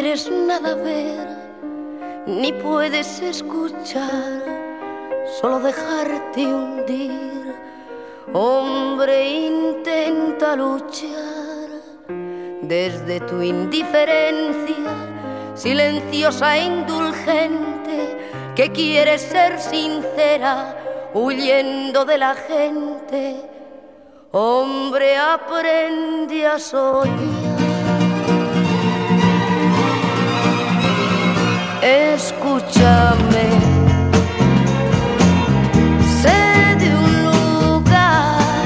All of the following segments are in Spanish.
quieres nada ver, ni puedes escuchar, solo dejarte hundir. Hombre, intenta luchar desde tu indiferencia, silenciosa e indulgente, que quieres ser sincera, huyendo de la gente. Hombre, aprende a soñar. Escúchame, sé de un lugar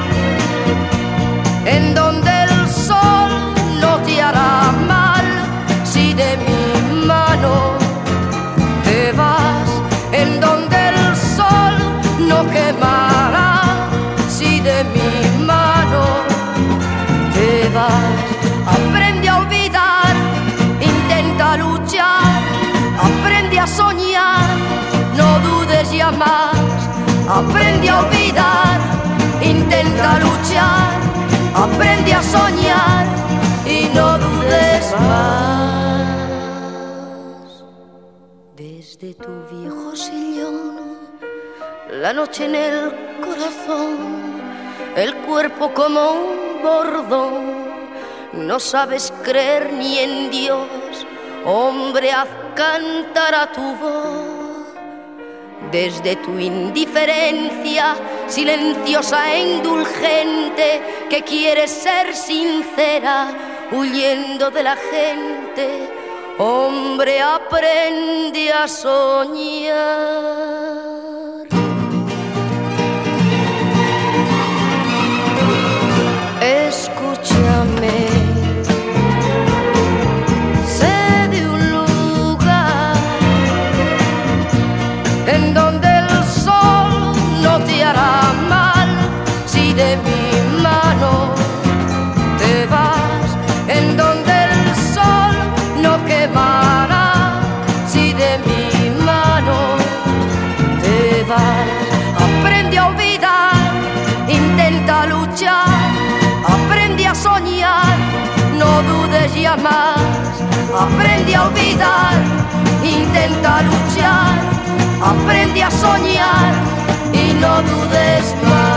en donde el sol no te hará mal si de mi mano te vas, en donde el sol no quemará si de mi mano te vas. Aprende a olvidar, intenta luchar, aprende a soñar, no dudes ya más. Aprende a olvidar, intenta luchar, aprende a soñar y no dudes más. Desde tu viejo sillón, la noche en el corazón, el cuerpo como un bordón, no sabes creer ni en Dios. Hombre, haz cantar a tu voz. Desde tu indiferencia, silenciosa e indulgente, que quieres ser sincera, huyendo de la gente. Hombre, aprende a soñar. Escúchame, sé de un lugar en donde el sol no te hará mal si de mi mano te vas, en donde el sol no quemará si de mi mano te vas. Aprende a olvidar, intenta luchar, aprende a soñar, no dudes ya más. Aprende a olvidar, intenta luchar, aprende a soñar y no dudes más.